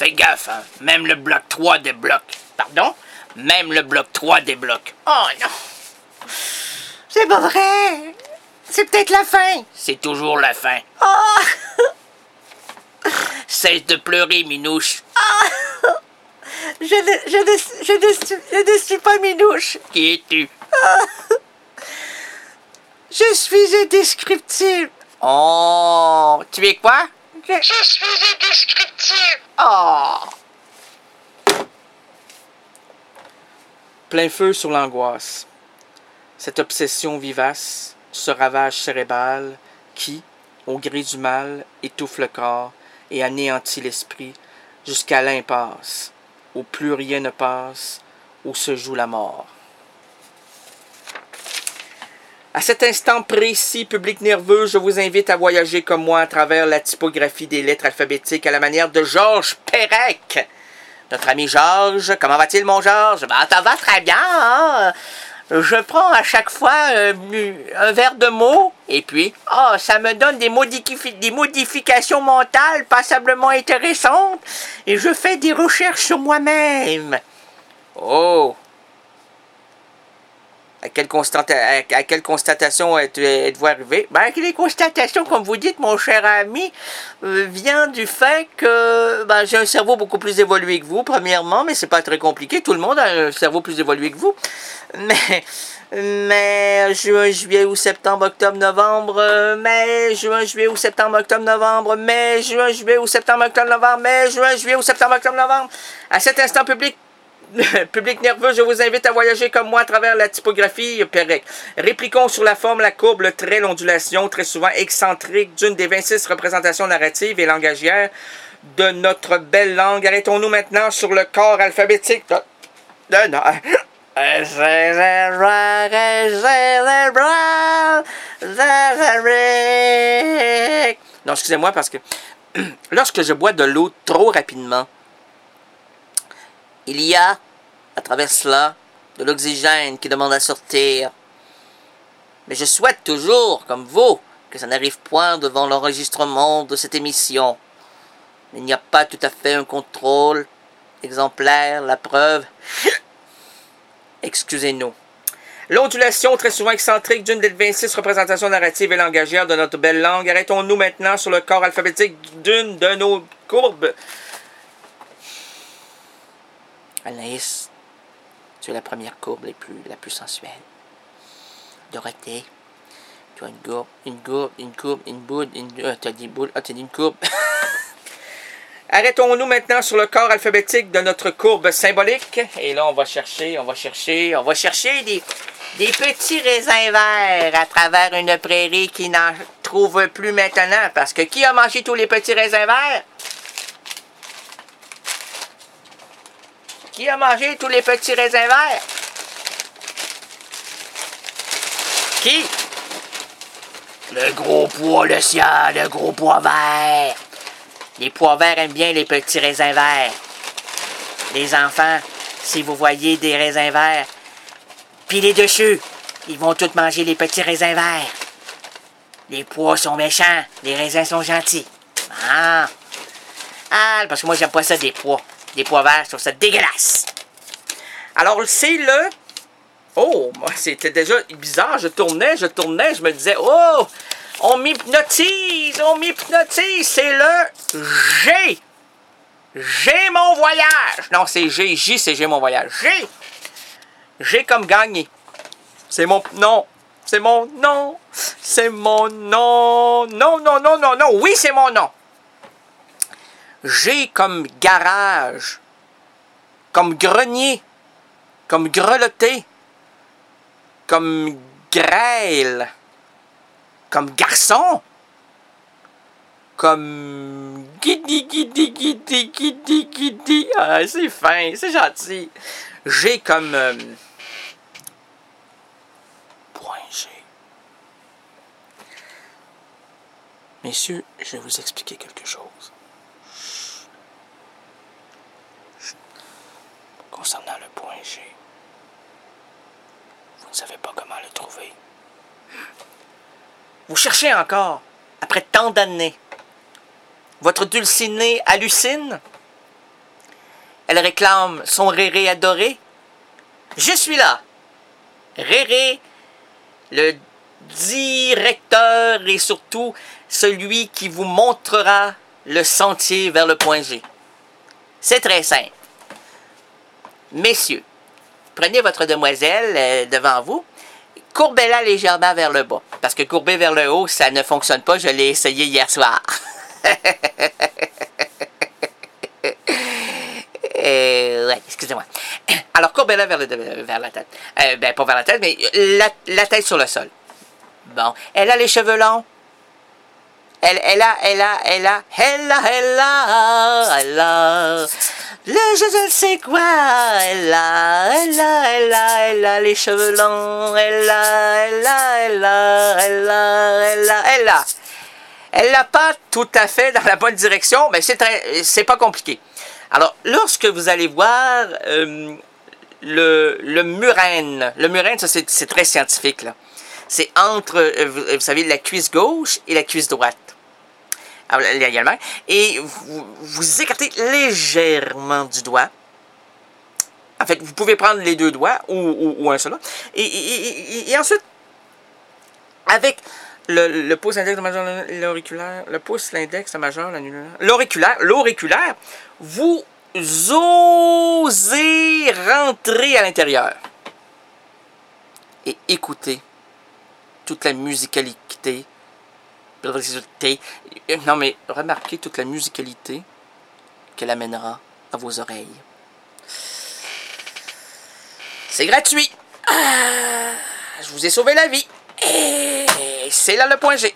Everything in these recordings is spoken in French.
Fais gaffe, hein. Même le bloc 3 débloque. Pardon? Même le bloc 3 débloque. Oh non! C'est pas vrai! C'est peut-être la fin! C'est toujours la fin. Oh! Cesse de pleurer, Minouche. Je ne suis pas Minouche. Qui es-tu? Je suis indescriptible. Oh, tu es quoi? Je suis indescriptible. Oh! Plein feu sur l'angoisse. Cette obsession vivace, ce ravage cérébral qui, au gré du mal, étouffe le corps et anéantit l'esprit jusqu'à l'impasse, où plus rien ne passe, où se joue la mort. À cet instant précis, public nerveux, je vous invite à voyager comme moi à travers la typographie des lettres alphabétiques à la manière de Georges Perec. Notre ami Georges, comment va-t-il, mon Georges? Ben, ça va très bien, hein? Je prends à chaque fois un verre de mots, Et puis? oh, ça me donne des modifications mentales passablement intéressantes, et je fais des recherches sur moi-même. Oh! À quelle constatation êtes-vous arrivé? Ben, les constatations, comme vous dites, mon cher ami, vient du fait que J'ai un cerveau beaucoup plus évolué que vous, premièrement, mais c'est pas très compliqué. Tout le monde a un cerveau plus évolué que vous. Mais juin, juillet, août, septembre, octobre, novembre, mai, juin, juillet, août, septembre, octobre, novembre, mai, juin, juillet, août, septembre, octobre, novembre, mai, juin, juillet, août, septembre, octobre, novembre. À cet instant public nerveux, je vous invite à voyager comme moi à travers la typographie Perec. Répliquons sur la forme, la courbe, le trait, l'ondulation, très souvent excentrique, d'une des 26 représentations narratives et langagières de notre belle langue. Arrêtons-nous maintenant sur le corps alphabétique Non, excusez-moi parce que lorsque je bois de l'eau trop rapidement, il y a, à travers cela, de l'oxygène qui demande à sortir. Mais je souhaite toujours, comme vous, que ça n'arrive point devant l'enregistrement de cette émission. Il n'y a pas tout à fait un contrôle exemplaire, la preuve. Excusez-nous. L'ondulation, très souvent excentrique, d'une des 26 représentations narratives et langagières de notre belle langue. Arrêtons-nous maintenant sur le corps alphabétique d'une de nos courbes. Anaïs, tu es la première courbe la plus sensuelle. Dorothée, tu as une courbe. Arrêtons-nous maintenant sur le corps alphabétique de notre courbe symbolique. Et là, on va chercher des petits raisins verts à travers une prairie qui n'en trouve plus maintenant. Parce que qui a mangé tous les petits raisins verts? Qui a mangé tous les petits raisins verts? Qui? Le gros pois, le gros pois vert. Les pois verts aiment bien les petits raisins verts. Les enfants, si vous voyez des raisins verts, pilez dessus. Ils vont tous manger les petits raisins verts. Les pois sont méchants, les raisins sont gentils. Ah, parce que moi, j'aime pas ça des pois. Des pois verts, je trouve ça dégueulasse. Alors, c'est le... Oh, c'était déjà bizarre. Je tournais, je me disais, oh, on m'hypnotise. C'est le G. J'ai mon voyage. Non, c'est G. J, c'est J'ai mon voyage. G. G comme gagné. C'est mon nom. C'est mon nom. C'est mon nom. Non. Oui, c'est mon nom. G comme garage. Comme grenier. Comme grelotté. Comme grêle. Comme garçon. Comme guidi. Ah, c'est fin, c'est gentil. G comme point G. Messieurs, je vais vous expliquer quelque chose. Concernant le point G. Vous ne savez pas comment le trouver. Vous cherchez encore, après tant d'années. Votre dulciné hallucine? Elle réclame son Réré adoré. Je suis là. Réré, le directeur et surtout celui qui vous montrera le sentier vers le point G. C'est très simple. Messieurs, prenez votre demoiselle devant vous, courbez-la légèrement vers le bas. Parce que courber vers le haut, ça ne fonctionne pas, je l'ai essayé hier soir. Ouais, excusez-moi. Alors, courbez-la vers la tête. Pas vers la tête, mais la tête sur le sol. Bon. Elle a les cheveux longs. Elle a. Je ne sais quoi. Elle a les cheveux longs. Elle l'a pas tout à fait dans la bonne direction, mais c'est pas compliqué. Alors, lorsque vous allez voir le murène, ça c'est très scientifique, là. C'est entre, vous savez, la cuisse gauche et la cuisse droite. Alors, également. Et vous écartez légèrement du doigt. En fait, vous pouvez prendre les deux doigts ou un seul. Et ensuite, avec le pouce index, le majeur, l'auriculaire, le pouce, l'index, le majeur, l'auriculaire, vous osez rentrer à l'intérieur et écouter toute la musicalité. Non, mais remarquez toute la musicalité qu'elle amènera à vos oreilles. C'est gratuit. Je vous ai sauvé la vie. Et c'est là le point G.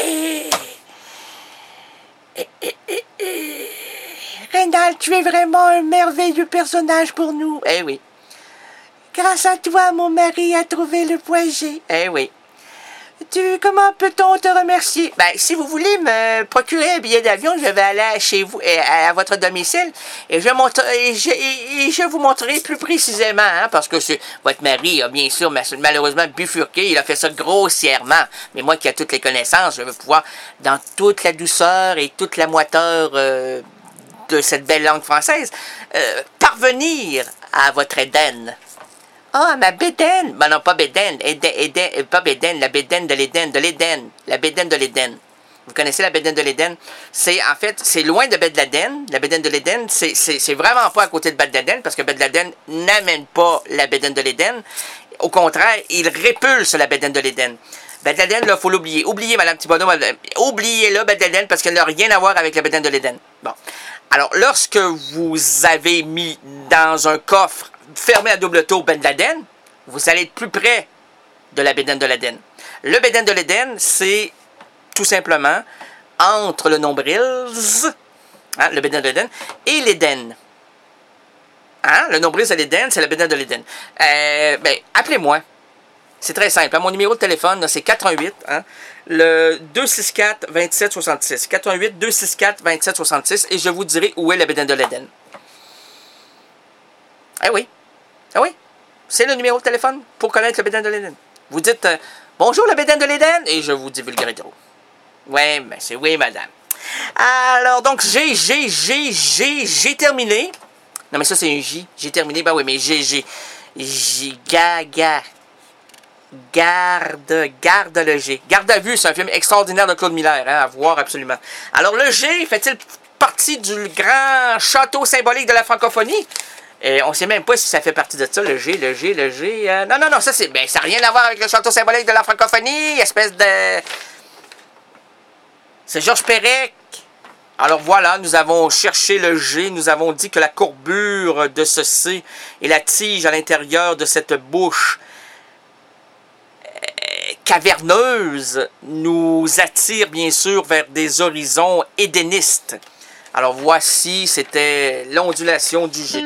Rénal, tu es vraiment un merveilleux personnage pour nous. Eh oui. Grâce à toi, mon mari a trouvé le point G. Eh oui. Comment peut-on te remercier? Ben, si vous voulez me procurer un billet d'avion, je vais aller chez vous, à votre domicile, et je vous montrerai plus précisément, hein, parce que votre mari a bien sûr malheureusement bifurqué, il a fait ça grossièrement, mais moi qui ai toutes les connaissances, je vais pouvoir, dans toute la douceur et toute la moiteur de cette belle langue française, parvenir à votre Éden. Ah, ma bédaine! Ben non, pas bédaine, pas bédaine, la bédaine de l'Éden, la bédaine de l'Éden. Vous connaissez la bédaine de l'Éden? En fait, c'est loin de Beth Laden. La bédaine de l'Éden, c'est vraiment pas à côté de Beth Laden, parce que Beth Laden n'amène pas la bédaine de l'Éden. Au contraire, il répulse la bédaine de l'Éden. Beth Laden, là, faut l'oublier. Oubliez, Madame Thibodeau, oubliez-la, Beth Laden, parce qu'elle n'a rien à voir avec la bédaine de l'Éden. Bon. Alors, lorsque vous avez mis dans un coffre fermé à double tour Ben Laden, vous allez être plus près de la bédaine de l'Éden. Le bédaine de l'Éden, c'est tout simplement entre le nombril, hein, le bédaine de l'Éden, et l'Éden. Hein? Le nombril, c'est l'Éden, c'est la bédaine de l'Éden. Appelez-moi. C'est très simple. Mon numéro de téléphone, c'est 418, hein, le 264-2766. 418-264-2766, et je vous dirai où est la bédaine de l'Éden. Eh oui. Ah oui. C'est le numéro de téléphone pour connaître la bédaine de l'Éden. Vous dites bonjour la bédaine de l'Éden, et je vous divulguerai tout. Oui, mais c'est oui, madame. Alors, donc, j'ai terminé. Non, mais ça, c'est un J. J'ai terminé. Ben oui, mais Garde le G. Garde à vue, c'est un film extraordinaire de Claude Miller, hein, à voir absolument. Alors, le G fait-il partie du grand château symbolique de la francophonie? Et on ne sait même pas si ça fait partie de ça, le G. Non, ça c'est. Ben, ça n'a rien à voir avec le château symbolique de la francophonie, espèce de. C'est Georges Perec. Alors voilà, nous avons cherché le G, nous avons dit que la courbure de ce C et la tige à l'intérieur de cette bouche caverneuse nous attire bien sûr vers des horizons édénistes. Alors voici, c'était l'ondulation du G.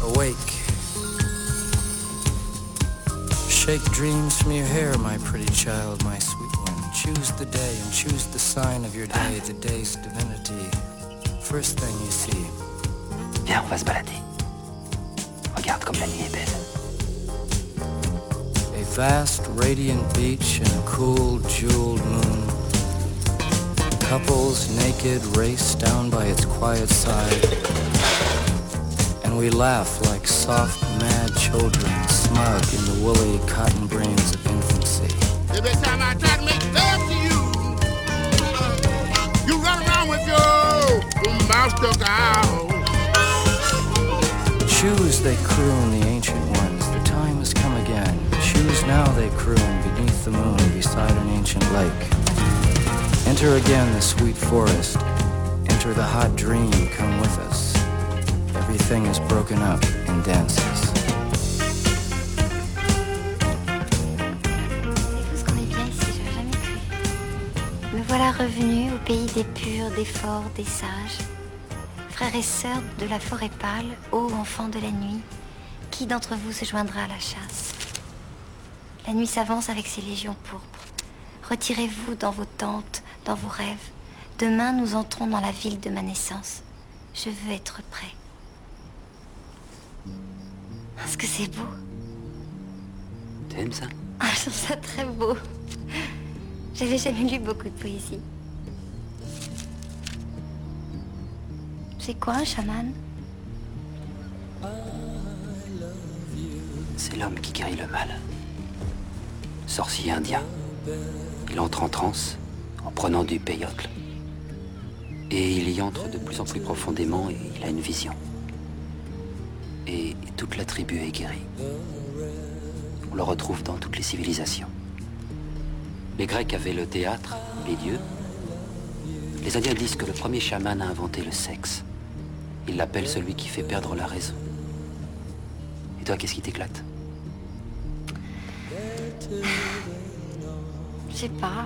Awake. Shake dreams from your hair, my pretty child, my sweet one. Choose the day and choose the sign of your day, the day's divinity. First thing you see. Viens, on va se balader. Regarde comme la nuit est belle. A vast, radiant beach and a cool, jeweled moon. Couples naked race down by its quiet side. And we laugh like soft, mad children, smug in the woolly cotton brains of infancy. Every time I try to make love to you, you run around with your mouth stuck out. Choose, they croon, the ancient ones, the time has come again. Choose now, they croon, beneath the moon, beside an ancient lake. Enter again the sweet forest, enter the hot dream, come with us. Everything is broken up in dances. Savez-vous ce qu'on est bien ici, j'aurais jamais cru. Me voilà revenu au pays des purs, des forts, des sages. Frères et sœurs de la forêt pâle, ô enfants de la nuit, qui d'entre vous se joindra à la chasse? La nuit s'avance avec ses légions pourpres. Retirez-vous dans vos tentes, dans vos rêves. Demain, nous entrons dans la ville de ma naissance. Je veux être prêt. Est-ce que c'est beau? Tu aimes ça? Ah, je trouve ça très beau. J'avais jamais lu beaucoup de poésie. C'est quoi un chaman? C'est l'homme qui guérit le mal. Sorcier indien. Il entre en transe en prenant du peyote. Et il y entre de plus en plus profondément et il a une vision. Et toute la tribu est guérie. On le retrouve dans toutes les civilisations. Les Grecs avaient le théâtre, les dieux. Les Indiens disent que le premier chaman a inventé le sexe. Ils l'appellent celui qui fait perdre la raison. Et toi, qu'est-ce qui t'éclate? Je sais pas.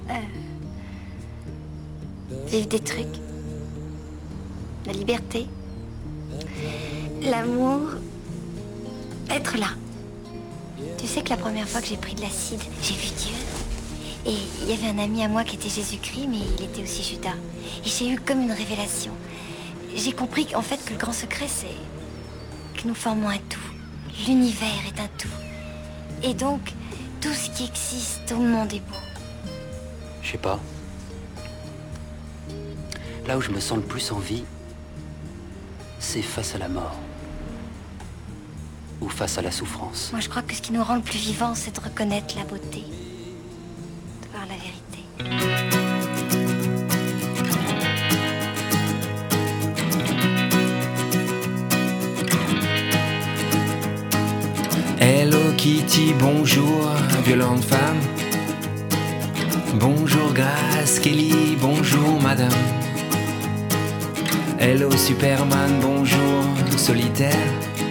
Vivre des trucs. La liberté. L'amour. Être là. Tu sais que la première fois que j'ai pris de l'acide, j'ai vu Dieu. Et il y avait un ami à moi qui était Jésus-Christ, mais il était aussi Judas. Et j'ai eu comme une révélation. J'ai compris qu'en fait que le grand secret, c'est que nous formons un tout. L'univers est un tout. Et donc, tout ce qui existe au monde est beau. Je sais pas. Là où je me sens le plus en vie, c'est face à la mort. Ou face à la souffrance. Moi, je crois que ce qui nous rend le plus vivants, c'est de reconnaître la beauté. De voir la vérité. Hello Kitty, bonjour, violente femme. Bonjour Grace Kelly, bonjour madame. Hello Superman, bonjour solitaire.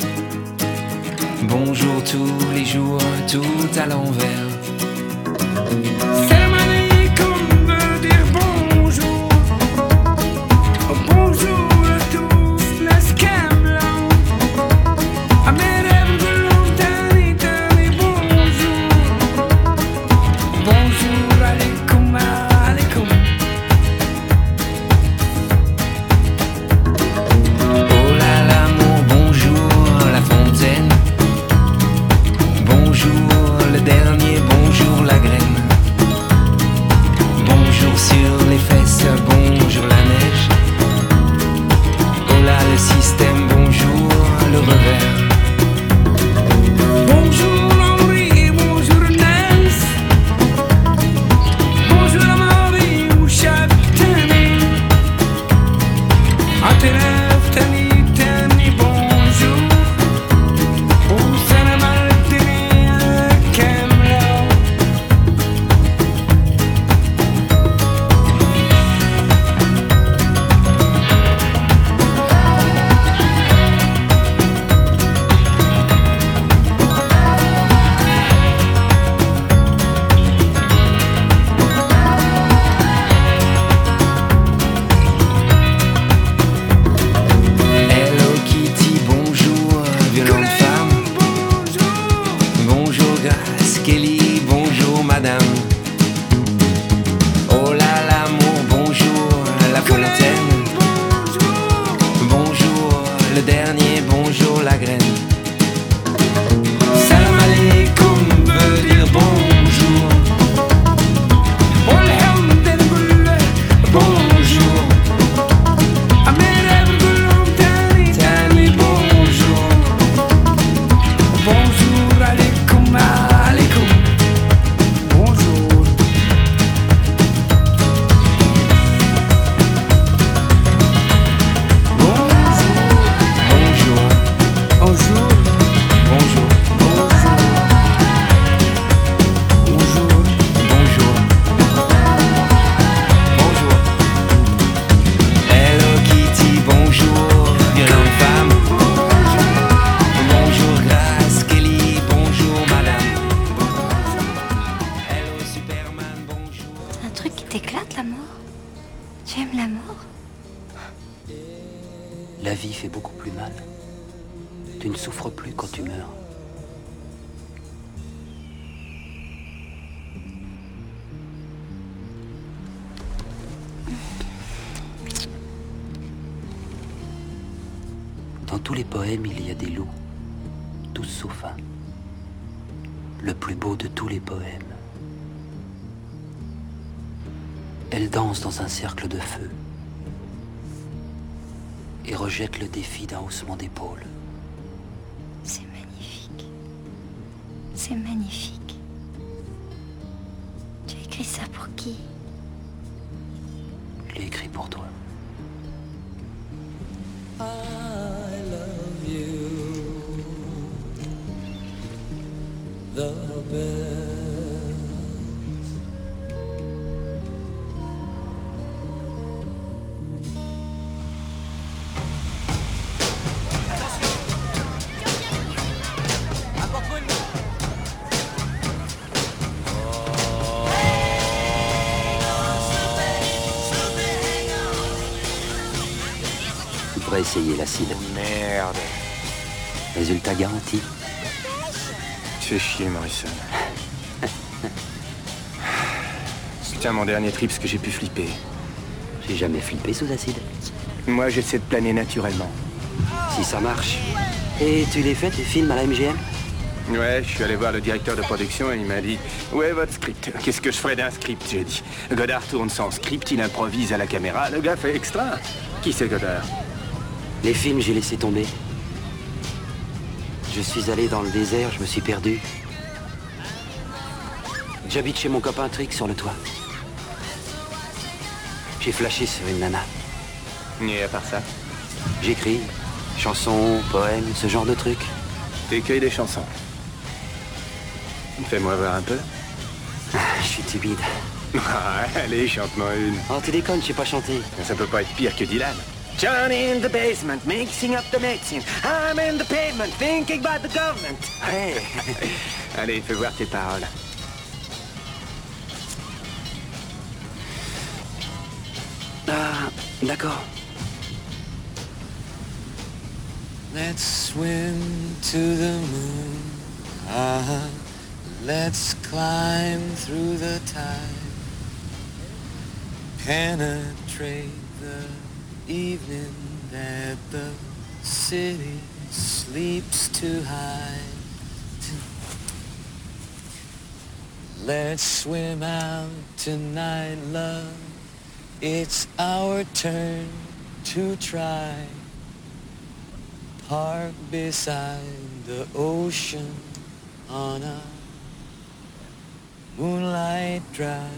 Bonjour tous les jours, tout à l'envers. Salam alaikum veut dire bonjour. Bonjour à tous, la scam blanc. À mes rêves de longtemps, éternel, bonjour. Bonjour, alaikum, alaikum. Oh là l'amour, bonjour la fontaine. Bonjour le dernier, bonjour la graine. violente femme. Bonjour Grace Kelly, bonjour madame. Oh là l'amour, bonjour la fontaine. Bonjour le dernier, bonjour la graine. Salam alaikum veut dire bonjour. Bonjour. Tani, bonjour. Bonjour, alaikum, alaikum. Bonjour. Bonjour. Bonjour. Bonjour. Bonjour. Bonjour. Bonjour. Hello Kitty, bonjour, violente femme. Bonjour Grace Kelly, bonjour madame. Hello Superman, bonjour. C'est un truc qui t'éclate, la mort? Tu aimes la mort? La vie fait beaucoup plus mal. Tu ne souffres plus quand tu meurs. Dans tous les poèmes, il y a des loups, tous sauf un. Le plus beau de tous les poèmes. Elle danse dans un cercle de feu et rejette le défi d'un haussement d'épaule. C'est magnifique. C'est magnifique. Tu as écrit ça pour qui? Je l'ai écrit pour toi. Tu devrais essayer l'acide. Merde. Résultat garanti. Tu fais chier, Morrison. Putain, mon dernier trip, ce que j'ai pu flipper. J'ai jamais flippé sous acide. Moi, j'essaie de planer naturellement. Si ça marche. Et tu les fais, tes films à la MGM? Ouais, je suis allé voir le directeur de production et il m'a dit « Où est votre script ?» Qu'est-ce que je ferais d'un script, j'ai dit. Godard tourne sans script, il improvise à la caméra, le gars fait extra. Qui c'est Godard? Les films, j'ai laissé tomber. Je suis allé dans le désert, je me suis perdu. J'habite chez mon copain Trick sur le toit. J'ai flashé sur une nana. Et à part ça? J'écris, chansons, poèmes, ce genre de trucs. T'écris des chansons. Fais-moi voir un peu. Je suis timide. Allez, chante-moi une. Oh, tu déconnes, je sais pas chanter. Ça peut pas être pire que Dylan. Johnny in the basement, mixing up the medicine. I'm in the pavement, thinking about the government. Hey. Allez, fais voir tes paroles. Ah, d'accord. Let's swim to the moon. Let's climb through the tide. Penetrate the evening that the city sleeps too high. Let's swim out tonight, love. It's our turn to try. Park beside the ocean on a moonlight drive.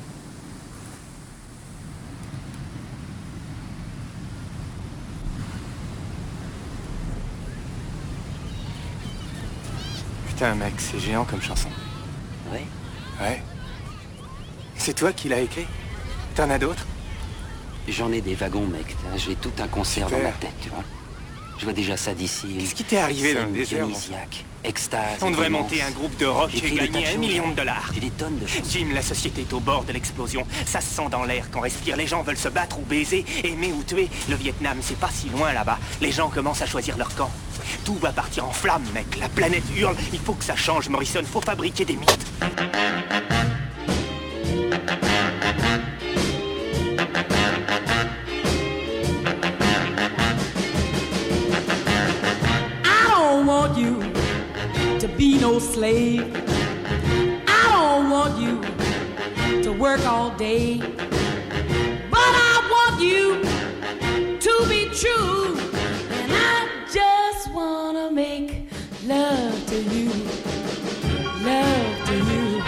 Putain, mec, c'est géant comme chanson. Oui. Ouais. C'est toi qui l'as écrit? T'en as d'autres? J'en ai des wagons, mec. J'ai tout un concert Super. dans ma tête, tu vois. Je vois déjà ça d'ici. Qu'est-ce qui t'est arrivé dans le Scène désert? dionysiaque, extase. On devrait démence. monter un groupe de rock et J'écris des tas gagner de $1 choses. million. J'ai des tonnes de choses. Jim, la société est au bord de l'explosion. Ça se sent dans l'air qu'on respire. Les gens veulent se battre ou baiser, aimer ou tuer. Le Vietnam, c'est pas si loin là-bas. Les gens commencent à choisir leur camp. Tout va partir en flammes, mec. La planète hurle. Il faut que ça change, Morrison. Faut fabriquer des mythes. I don't want you to be no slave. I don't want you to work all day. But I want you to be true. And I just wanna make love to you. Love to you.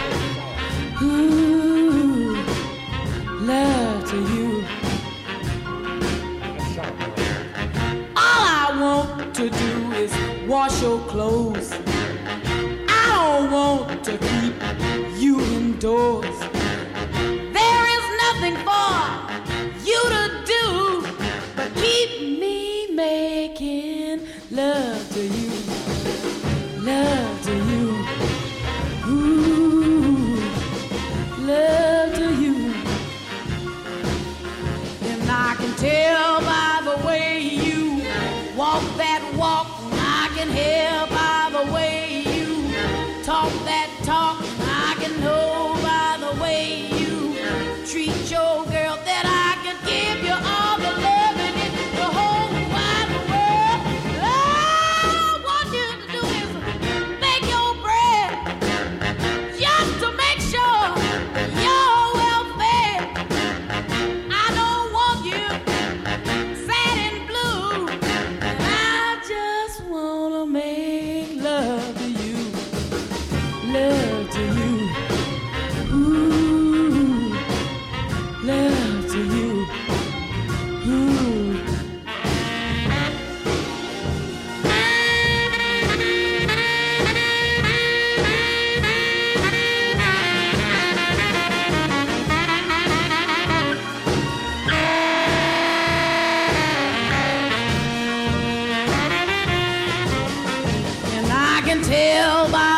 Ooh, love to you. All I want to do is wash your clothes. I don't want to keep you indoors. There is nothing for you to do but keep me making love to you. Love to you. Ooh, love to you. And I can tell by the way you walk that walk. I can hear by the way you talk that talk. I can know by the way you treat your girl that I can give you all the loving in the whole wide world. All I want you to do is make your bread just to make sure you're well fed. I don't want you sad and blue, and I just wanna make love to you. Love to you. Ooh, love to you. Ooh. And I can tell by